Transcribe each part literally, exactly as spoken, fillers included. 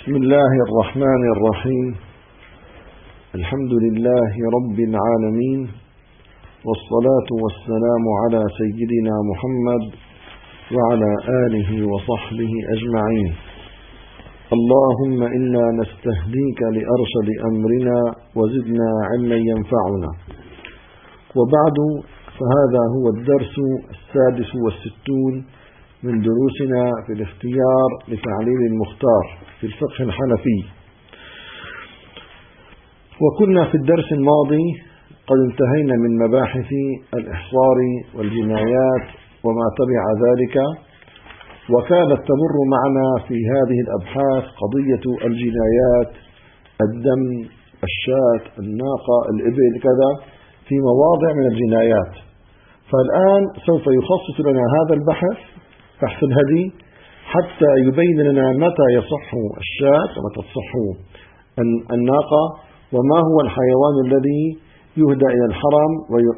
بسم الله الرحمن الرحيم. الحمد لله رب العالمين، والصلاة والسلام على سيدنا محمد وعلى آله وصحبه أجمعين. اللهم إنا نستهديك لأرشد أمرنا وزدنا علما ينفعنا. وبعد، فهذا هو الدرس السادس والستون من دروسنا في الاختيار لتعليل المختار في الفقه الحنفي. وكنا في الدرس الماضي قد انتهينا من مباحث الإحصار والجنايات وما تبع ذلك، وكانت تمر معنا في هذه الأبحاث قضية الجنايات، الدم، الشاة، الناقة، الإبل، كذا في مواضع من الجنايات. فالآن سوف يخصص لنا هذا البحث بحث الهدي حتى يبين لنا متى يصح الشاة ومتى تصح الناقة، وما هو الحيوان الذي يهدى إلى الحرم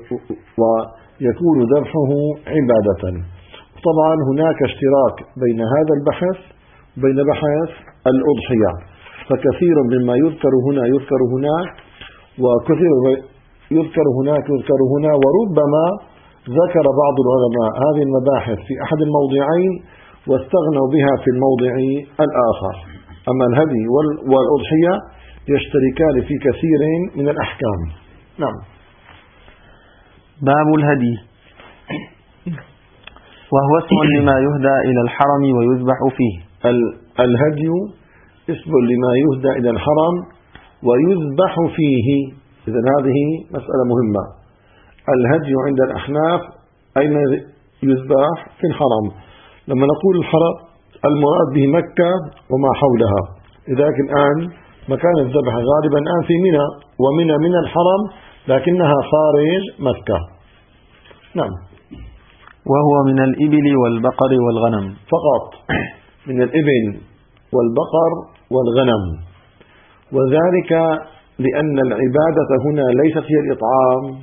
ويكون ذبحه عبادة. طبعا هناك اشتراك بين هذا البحث وبين بحث الأضحية، فكثير مما يذكر هنا يذكر هناك، وكثير يذكر هناك يذكر هنا، وربما ذكر بعض العلماء هذه المباحث في أحد الموضعين واستغنوا بها في الموضع الآخر. أما الهدي والأضحية يشتركان في كثير من الأحكام. نعم. باب الهدي، وهو اسم لما يهدى إلى الحرم ويذبح فيه. الهدي اسم لما يهدى إلى الحرم ويذبح فيه. إذن هذه مسألة مهمة. الهدي عند الأحناف أين يذبح؟ في الحرم. لما نقول الحرم المراد به مكة وما حولها، لذلك الآن مكان الذبح غالبا الآن في منى، ومنى من الحرم لكنها خارج مكة. نعم. وهو من الإبل والبقر والغنم فقط، من الإبل والبقر والغنم، وذلك لأن العبادة هنا ليست هي الإطعام،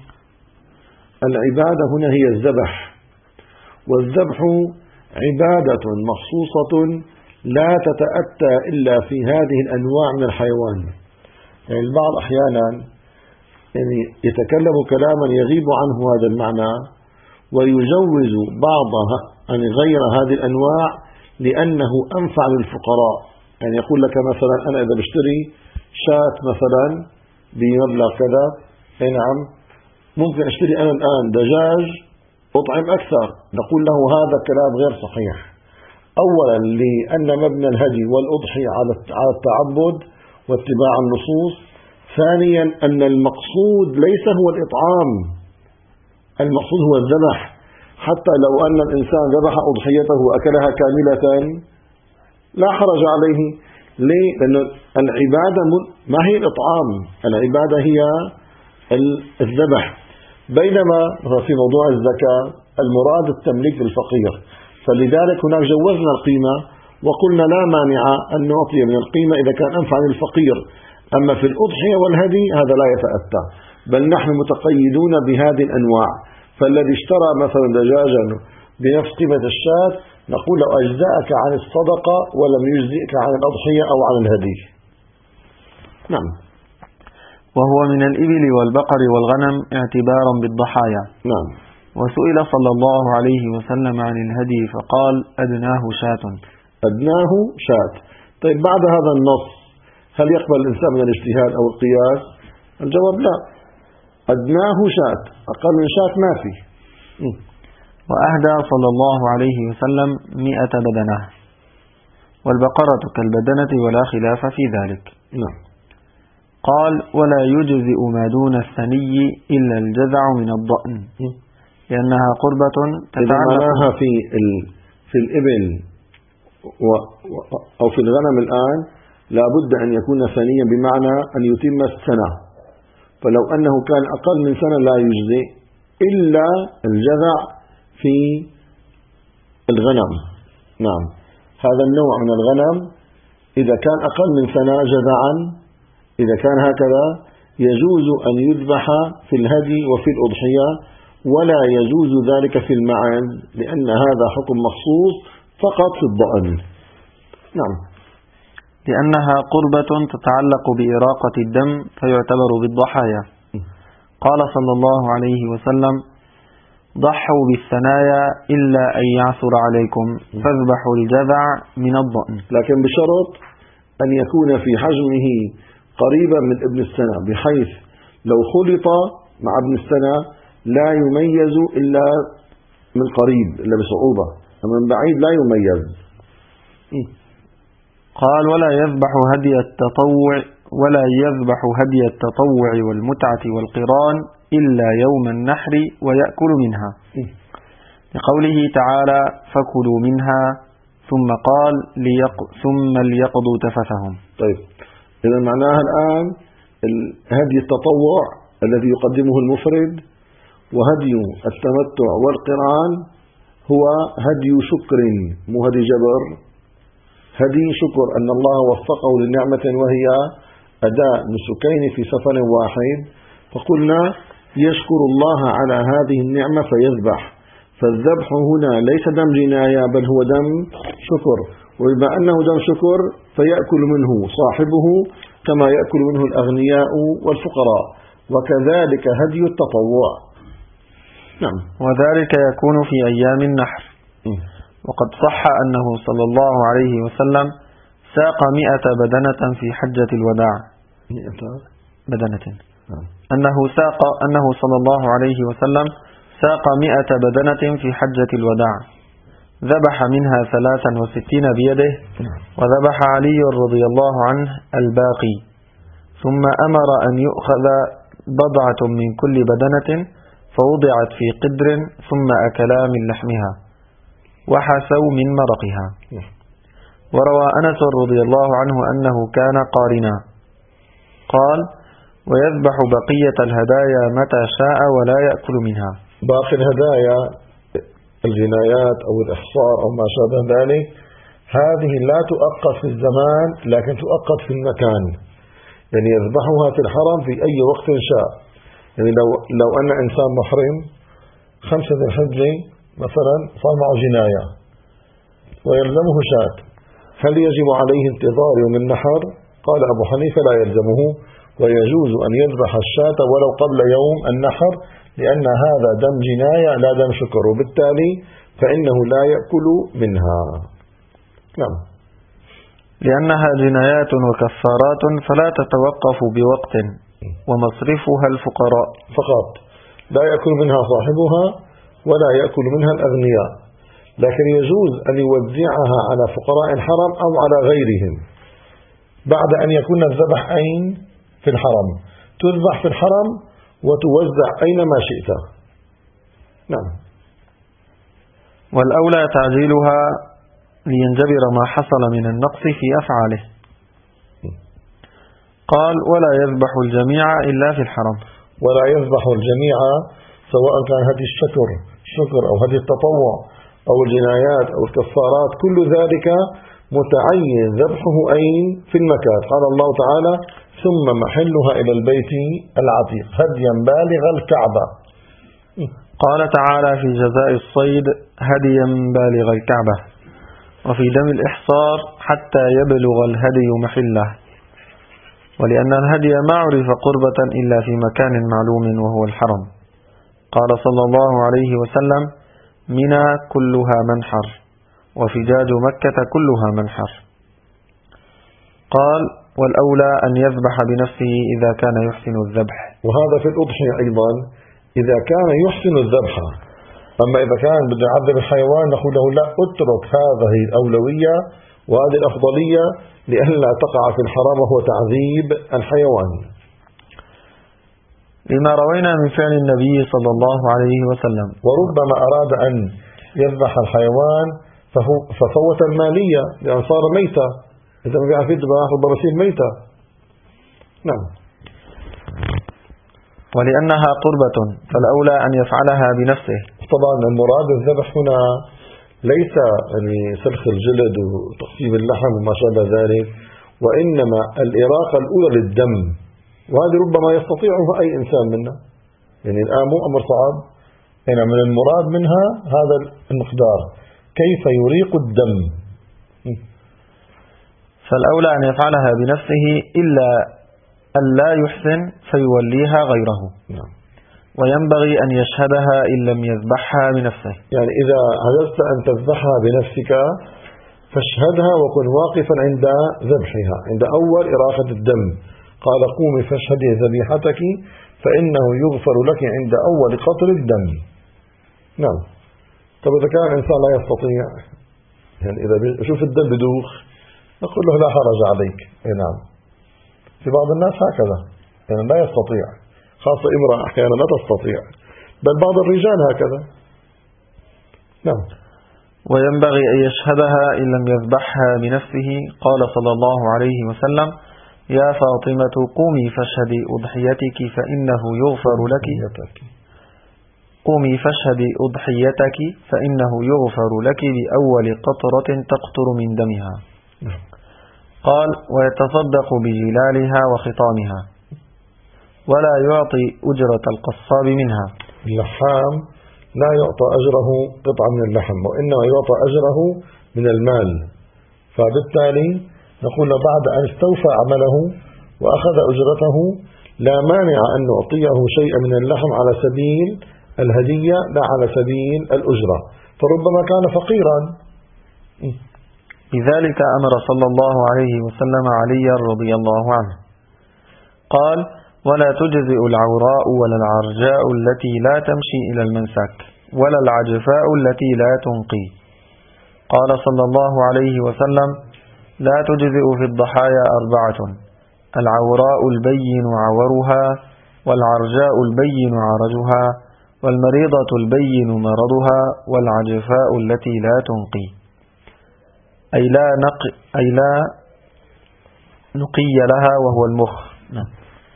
العبادة هنا هي الذبح، والذبح عبادة مخصوصة لا تتأتى إلا في هذه الأنواع من الحيوان. يعني البعض أحيانا يعني يتكلم كلاما يغيب عنه هذا المعنى ويجوز بعضها عن غير هذه الأنواع لأنه أنفع للفقراء. يعني يقول لك مثلا أنا إذا بشتري شاة مثلا بمبلغ كذا، أي نعم، ممكن أشتري أنا الآن دجاج أطعم أكثر، نقول له هذا كلام غير صحيح. أولا لأن مبنى الهدي والأضحية على التعبد واتباع النصوص. ثانيا أن المقصود ليس هو الإطعام، المقصود هو الذبح. حتى لو أن الإنسان ذبح أضحيته وأكلها كاملة لا حرج عليه. ليه؟ لأن العبادة ما هي الإطعام، العبادة هي الذبح. بينما في موضوع الزكاة المراد التمليك للفقير، فلذلك هناك جوزنا القيمة وقلنا لا مانع أن نعطي من القيمة إذا كان أنفع للفقير. أما في الأضحية والهدي هذا لا يتأتى، بل نحن متقيدون بهذه الأنواع. فالذي اشترى مثلا دجاجا بنفس قيمة الشاة نقول له أجزأك عن الصدقة ولم يجزئك عن الأضحية أو عن الهدي. نعم. وهو من الإبل والبقر والغنم اعتبارا بالضحايا. نعم. وسئل صلى الله عليه وسلم عن الهدي فقال أدناه شاة. أدناه شاة. طيب بعد هذا النص هل يقبل الإنسان من الاجتهاد أو القياس؟ الجواب لا. أدناه شاة، أقل من شاة ما في. وأهدى صلى الله عليه وسلم مئة بدنة، والبقرة كالبدنة ولا خلاف في ذلك. نعم. قال ولا يجزئ ما دون الثني إلا الجذع من الضأن، لأنها قربة تتعلق في في الإبل و أو في الغنم الآن لا بد أن يكون ثنيا بمعنى أن يتم السنة، فلو أنه كان أقل من سنة لا يجزئ إلا الجذع في الغنم. نعم. هذا النوع من الغنم إذا كان أقل من سنة جذعا، إذا كان هكذا يجوز أن يذبح في الهدي وفي الأضحية، ولا يجوز ذلك في المعز لأن هذا حكم مخصوص فقط في الضأن. نعم. لأنها قربة تتعلق بإراقة الدم فيعتبر بالضحايا. قال صلى الله عليه وسلم: ضحوا بالثنايا إلا أن يعثر عليكم فاذبحوا الجذع من الضأن، لكن بشرط أن يكون في حجمه قريبا من ابن السنة، بحيث لو خلط مع ابن السنة لا يميز إلا من قريب إلا بصعوبة، من بعيد لا يميز. قال: ولا يذبح هدي التطوع ولا يذبح هدي التطوع والمتعة والقران إلا يوم النحر ويأكل منها، لقوله تعالى: فكلوا منها، ثم قال: ليق ثم ليقضوا تفثهم. طيب، إذا معناها الآن هدي التطوع الذي يقدمه المفرد وهدي التمتع والقران هو هدي شكر مو هدي جبر، هدي شكر أن الله وفقه للنعمة وهي أداء نسكين في سفر واحد، فقلنا يشكر الله على هذه النعمة فيذبح، فالذبح هنا ليس دم جناية بل هو دم شكر، وبما أنه دم شكر فيأكل منه صاحبه كما يأكل منه الأغنياء والفقراء، وكذلك هدي التطوع. نعم. وذلك يكون في أيام النحر. وقد صح أنه صلى الله عليه وسلم ساق مئة بدنة في حجة الوداع. مئة بدنة. أنه ساق أنه صلى الله عليه وسلم ساق مئة بدنة في حجة الوداع، ذبح منها ثلاثا وستين بيده، وذبح علي رضي الله عنه الباقي، ثم أمر أن يؤخذ بضعة من كل بدنة فوضعت في قدر ثم أكلا من لحمها وحسوا من مرقها. وروى أنس رضي الله عنه أنه كان قارنا. قال: ويذبح بقية الهدايا متى شاء ولا يأكل منها. باقي الهدايا الجنايات أو الإحصار أو ما شابه ذلك هذه لا تؤقت في الزمان لكن تؤقت في المكان، يعني يذبحها في الحرم في أي وقت شاء. يعني لو لو أن إنسان محرم خمسة ذي الحجة مثلا صار معه جناية ويلزمه شاة، هل يجب عليه انتظار يوم النحر؟ قال أبو حنيفة: لا يلزمه، ويجوز أن يذبح الشاة ولو قبل يوم النحر، لأن هذا دم جناية لا دم شكر، وبالتالي فإنه لا يأكل منها. نعم. لأنها جنايات وكفارات فلا تتوقف بوقت، ومصرفها الفقراء فقط، لا يأكل منها صاحبها ولا يأكل منها الأغنياء، لكن يجوز أن يوزعها على فقراء الحرم أو على غيرهم بعد أن يكون الذبح أين؟ في الحرم، تذبح في الحرم وتوزع أينما شئت. نعم. والأولى تعجيلها لينجبر ما حصل من النقص في أفعاله. قال: ولا يذبح الجميع إلا في الحرم. ولا يذبح الجميع سواء كان هدي الشكر شكر أو هدي التطوع أو الجنايات أو الكفارات، كل ذلك متعين ذبحه أين؟ في المكان. قال الله تعالى: ثم محلها إلى البيت العتيق هديا بالغ الكعبة. قال تعالى في جزاء الصيد: هديا بالغ الكعبة. وفي دم الإحصار: حتى يبلغ الهدي محله. ولأن الهدي ما عرف قربة إلا في مكان معلوم وهو الحرم. قال صلى الله عليه وسلم: منى كلها منحر، وفجاج مكة كلها منحر. قال: والأولى أن يذبح بنفسه إذا كان يحسن الذبح. وهذا في الأضحية أيضا إذا كان يحسن الذبح. أما إذا كان بده يعذب الحيوان نقول له: لا، اترك هذه الأولوية وهذه الأفضلية لئلا تقع في الحرام وهو تعذيب الحيوان. لما روينا من فعل النبي صلى الله عليه وسلم. وربما أراد أن يذبح الحيوان ففوت المالية لأن صار ميتة، إذا ما بيعرف يذبح ربما يصير ميتة. نعم. ولأنها قربة فالأولى أن يفعلها بنفسه. طبعا المراد الذبح هنا ليس يعني سلخ الجلد وتقسيم اللحم وما شابه ذلك، وإنما الإراقة الأولى للدم، وهذه ربما يستطيعها أي إنسان منا، يعني الآن مو أمر صعب، يعني من المراد منها هذا المقدار، كيف يريق الدم. فالأولى أن يفعلها بنفسه إلا أن لا يحسن فيوليها غيره. نعم. وينبغي أن يشهدها إن لم يذبحها بنفسه. يعني إذا عجزت أن تذبحها بنفسك فاشهدها وكن واقفا عند ذبحها، عند أول إراقة الدم. قال قومي فاشهدي ذبيحتك فإنه يغفر لك عند أول قطر الدم. نعم. طب إذا كان الإنسان لا يستطيع، يعني إذا شوف الدم بدوخ نقول له لا حرج عليك. إيه نعم. في بعض الناس هكذا، يعني لا يستطيع، خاصة امرأة أحيانا لا تستطيع، بل بعض الرجال هكذا. نعم. وينبغي أن يشهدها إن لم يذبحها بنفسه. قال صلى الله عليه وسلم: يا فاطمة قومي فاشهدي أضحيتك فإنه يغفر لك قومي فاشهدي أضحيتك فإنه يغفر لك بأول قطرة تقطر من دمها. قال: ويتصدق بجلالها وخطامها ولا يعطي أجرة القصاب منها. اللحام لا يعطى أجره قطعة من اللحم، وإنما يعطى أجره من المال. فبالتالي نقول بعد أن استوفى عمله وأخذ أجرته لا مانع أن نعطيه شيئا من اللحم على سبيل الهدية لا على سبيل الأجرة، فربما كان فقيرا. لذلك أمر صلى الله عليه وسلم عليا رضي الله عنه قال: ولا تجزئ العوراء ولا العرجاء التي لا تمشي إلى المنسك ولا العجفاء التي لا تنقي. قال صلى الله عليه وسلم: لا تجزئ في الضحايا أربعة: العوراء البين عورها، والعرجاء البين عرجها، والمريضة البين مرضها، والعجفاء التي لا تنقي، أي لا, نق... أي لا نقي لها وهو المخ. نعم.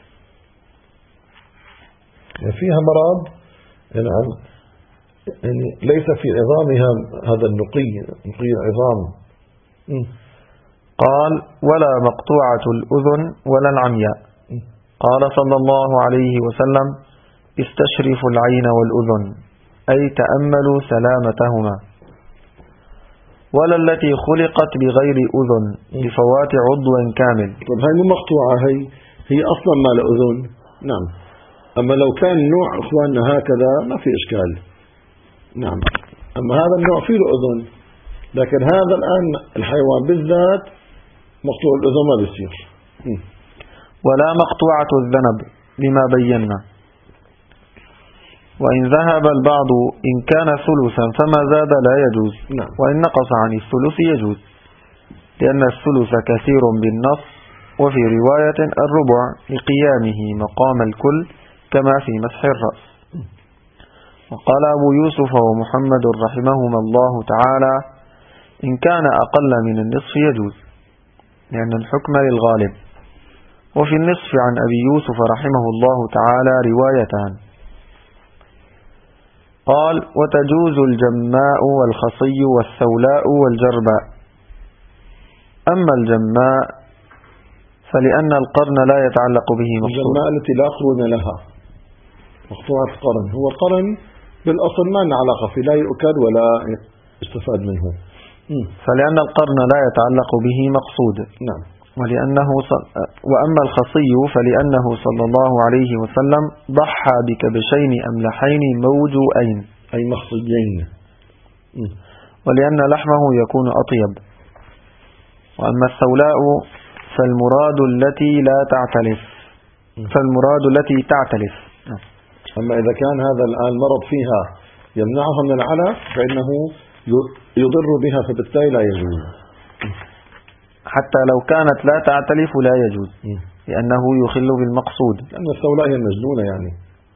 فيها مرض يعني, يعني ليس في عظامها هذا النقي، نقي العظام. م. قال: ولا مقطوعة الأذن ولا العمياء. قال صلى الله عليه وسلم: استشرفوا العين والأذن، أي تأملوا سلامتهما. ولا التي خلقت بغير أذن لفوات عضو كامل. طيب هاي مو مقطوعة، هي هي أصلا ما له أذن. نعم. أما لو كان نوع إخواننا هكذا ما في إشكال. نعم. أما هذا النوع فيه له أذن، لكن هذا الآن الحيوان بالذات مقطوع الأذن ما بيصير. ولا مقطوعة الذنب لما بينا. وإن ذهب البعض إن كان ثلثا فما زاد لا يجوز. نعم. وإن نقص عن الثلث يجوز، لأن الثلث كثير بالنص، وفي رواية الربع لقيامه مقام الكل كما في مسح الرأس. وقال أبو يوسف ومحمد رحمهما الله تعالى: إن كان أقل من النصف يجوز، لأن الحكم للغالب. وفي النصف عن أبي يوسف رحمه الله تعالى روايتان. قال: وتجوز الجماء والخصي والثولاء والجرباء. أما الجماء فلأن القرن لا يتعلق به مقصود. الجماء التي لا قرن لها، مقطوعة القرن. هو القرن بالأصل ما له علاقة فيه، لا يؤكل ولا يستفاد منه. فلأن القرن لا يتعلق به مقصود. نعم. ولأنه صل... وأما الخصي فلأنه صلى الله عليه وسلم ضحى بكبشين أملحين موجوئين، أي مخصيين. ولأن لحمه يكون أطيب. وأما الثولاء فالمراد التي لا تعتلف فالمراد التي تعتلف. أما إذا كان هذا الآن مرض فيها يمنعها من العلف فإنه يضر بها، فبالتالي لا يجوز. حتى لو كانت لا تعتلف لا يجوز، لأنه يخل بالمقصود، لأن الثولاء هي المجنونة يعني.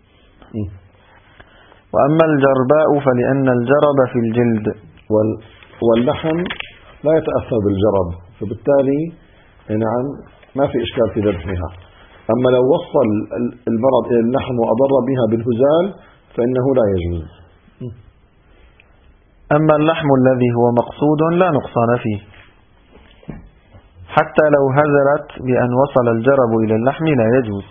وأما الجرباء فلأن الجرب في الجلد واللحم لا يتأثر بالجرب، فبالتالي نعم ما في إشكال في ذبحها. أما لو وصل المرض إلى اللحم وأضر بها بالهزال فإنه لا يجوز. أما اللحم الذي هو مقصود لا نقصان فيه، حتى لو هزلت بأن وصل الجرب إلى اللحم لا يجوز.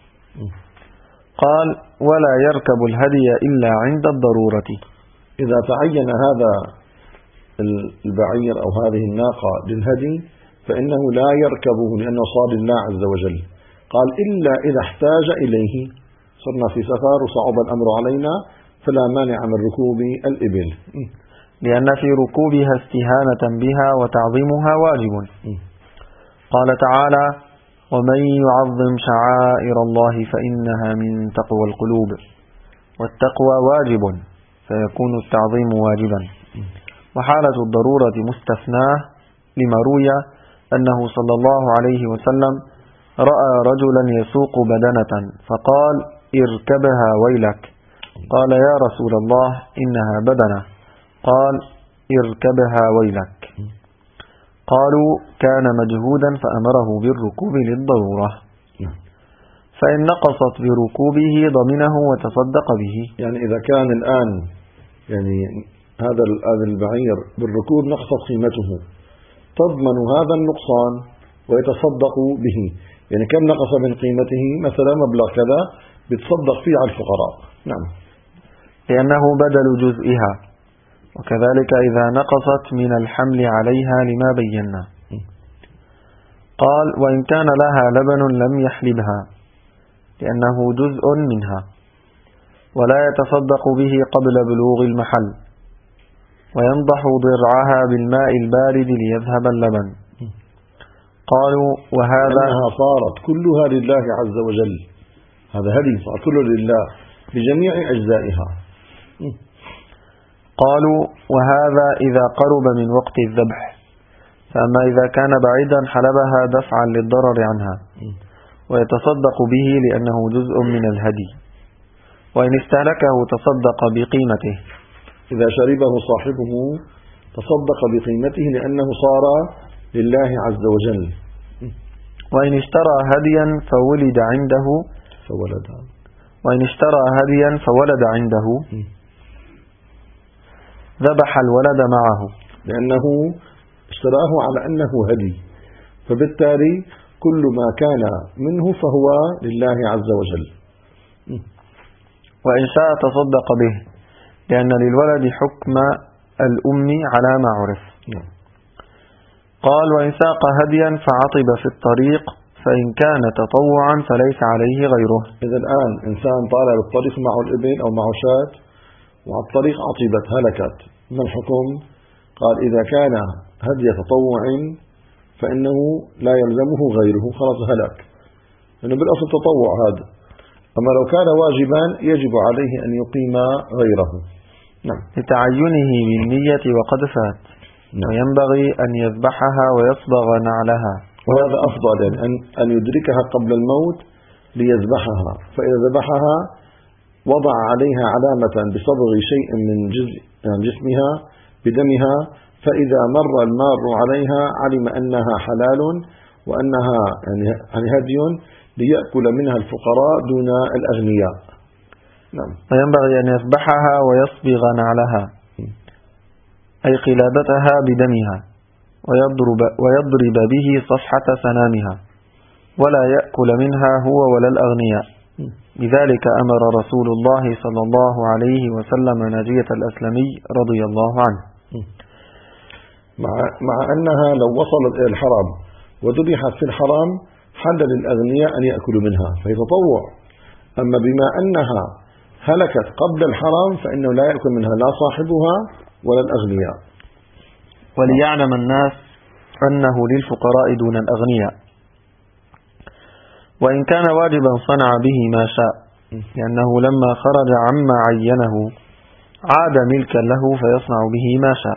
قال: ولا يركب الهدي إلا عند الضرورة. إذا تعين هذا البعير أو هذه الناقة للهدي فإنه لا يركبه لأنه صار لله عز وجل. قال إلا إذا احتاج إليه، صرنا في سفر وصعب الأمر علينا فلا مانع من ركوب الإبل، لأن في ركوبها استهانة بها وتعظيمها واجب. قال تعالى: ومن يعظم شعائر الله فإنها من تقوى القلوب. والتقوى واجب فيكون التعظيم واجبا. وحالة الضرورة مستثناه لما روي أنه صلى الله عليه وسلم رأى رجلا يسوق بدنة فقال: اركبها ويلك. قال: يا رسول الله إنها بدنة. قال: اركبها ويلك. قالوا: كان مجهودا فأمره بالركوب للضرورة، فإن نقصت بركوبه ضمنه وتصدق به. يعني إذا كان الآن يعني هذا هذا البعير بالركوب نقصت قيمته، تضمن هذا النقصان ويتصدق به. يعني كم نقص من قيمته؟ مثلا مبلغ كذا، بتصدق فيه على الفقراء. نعم، لأنه بدل جزئها. وكذلك إذا نقصت من الحمل عليها لما بينا. قال: وإن كان لها لبن لم يحلبها لأنه جزء منها، ولا يتصدق به قبل بلوغ المحل، وينضح ضرعها بالماء البارد ليذهب اللبن. قالوا: وهذا أنها صارت كلها لله عز وجل، هذا هدي صار كله لله بجميع أجزائها. قالوا: وهذا إذا قرب من وقت الذبح، فأما إذا كان بعيدا حلبها دفعا للضرر عنها، ويتصدق به لأنه جزء من الهدي، وإن استهلكه تصدق بقيمته. إذا شربه صاحبه تصدق بقيمته لأنه صار لله عز وجل. وإن اشترى هديا فولد عنده فولد وإن اشترى هديا فولد عنده ذبح الولد معه، لأنه اشتراه على أنه هدي، فبالتالي كل ما كان منه فهو لله عز وجل. وإن شاء تصدق به، لأن للولد حكم الأم على ما عرف. قال: وإن ساق هديا فعطب في الطريق فإن كان تطوعا فليس عليه غيره. إذا الآن إنسان طالع بالطريق معه الإبل أو معه شاة وعلى الطريق عطبت هلكت، ما الحكم؟ قال: إذا كان هدي تطوع فإنه لا يلزمه غيره، خلاص هلك، لأنه بالأصل تطوع هذا. أما لو كان واجبا يجب عليه أن يقيم غيره. نعم، لتعينه بالنية وقد فات. نعم. وينبغي أن يذبحها ويصبغ نعلها، وهذا أفضل، يعني أن أن يدركها قبل الموت ليذبحها، فإذا ذبحها وضع عليها علامة بصبغ شيء من جزء يعني جسمها بدمها، فإذا مر المار عليها علم أنها حلال وأنها يعني هدي ليأكل منها الفقراء دون الأغنياء. نعم. وينبغي أن يذبحها ويصبغ نعلها، أي قلادتها بدمها، ويضرب, ويضرب به صفحة سنامها، ولا يأكل منها هو ولا الأغنياء. بذلك أمر رسول الله صلى الله عليه وسلم ناجية الأسلمي رضي الله عنه. مع, مع أنها لو وصلت إلى الحرام وذبحت في الحرام حل للأغنياء أن يأكلوا منها، فهي تطوع. أما بما أنها هلكت قبل الحرام فإنه لا يأكل منها لا صاحبها ولا الأغنياء. وليعلم الناس أنه للفقراء دون الأغنياء. وإن كان واجبا صنع به ما شاء، لأنه لما خرج عما عينه عاد ملكا له فيصنع به ما شاء.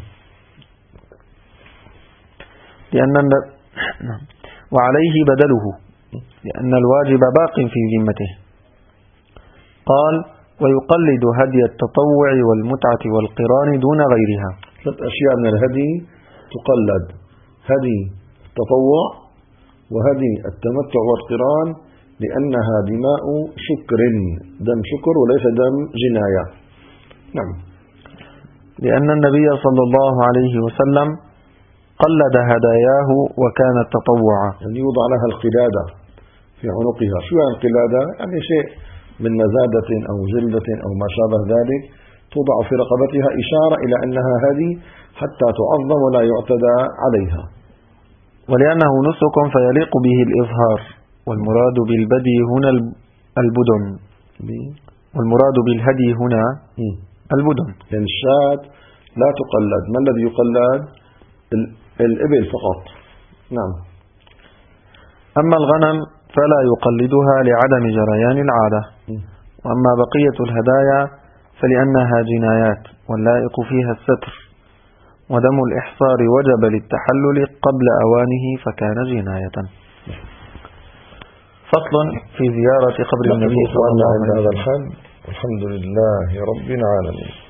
لأن وعليه بدله، لأن الواجب باق في ذمته. قال: ويقلد هدي التطوع والمتعة والقران دون غيرها. ثلاث أشياء من الهدي تقلد: هدي التطوع وهدي التمتع والقران، لأنها دماء شكر، دم شكر وليس دم جناية. نعم. لأن النبي صلى الله عليه وسلم قلد هداياه وكانت تطوعا، يعني يوضع لها القلادة في عنقها. شو يعني القلادة؟ يعني شيء من مزادة أو جلدة أو ما شابه ذلك توضع في رقبتها إشارة إلى أنها هدي حتى تعظم ولا يعتدى عليها. ولأنه نسك فيليق به الإظهار، والمراد بالبدي هنا البدن، والمراد بالهدي هنا البدن. يعني الشاة لا تقلد، ما الذي يقلد؟ الإبل فقط. نعم. أما الغنم فلا يقلدها لعدم جريان العادة، وأما بقية الهدايا فلأنها جنايات واللائق فيها الستر، ودم الإحصار وجب للتحلل قبل أوانه فكان جناية. فصل في زيارة قبر النبي صلى الله عليه وسلم. هذا الحد. الحمد لله رب العالمين.